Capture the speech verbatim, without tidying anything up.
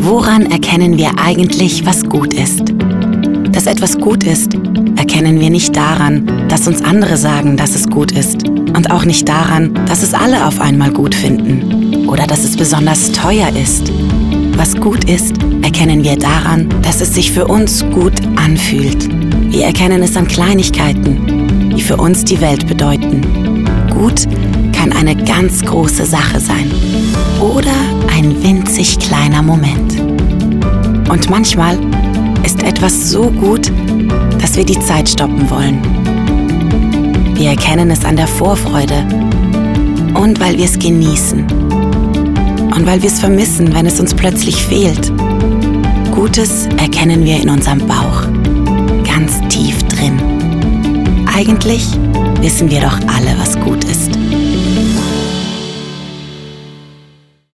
Woran erkennen wir eigentlich, was gut ist? Dass etwas gut ist, erkennen wir nicht daran, dass uns andere sagen, dass es gut ist. Und auch nicht daran, dass es alle auf einmal gut finden. Oder dass es besonders teuer ist. Was gut ist, erkennen wir daran, dass es sich für uns gut anfühlt. Wir erkennen es an Kleinigkeiten, die für uns die Welt bedeuten. Gut kann eine ganz große Sache sein. Oder ein winzig kleiner Moment. Und manchmal ist etwas so gut, dass wir die Zeit stoppen wollen. Wir erkennen es an der Vorfreude und weil wir es genießen. Und weil wir es vermissen, wenn es uns plötzlich fehlt. Gutes erkennen wir in unserem Bauch, ganz tief drin. Eigentlich wissen wir doch alle, was gut ist.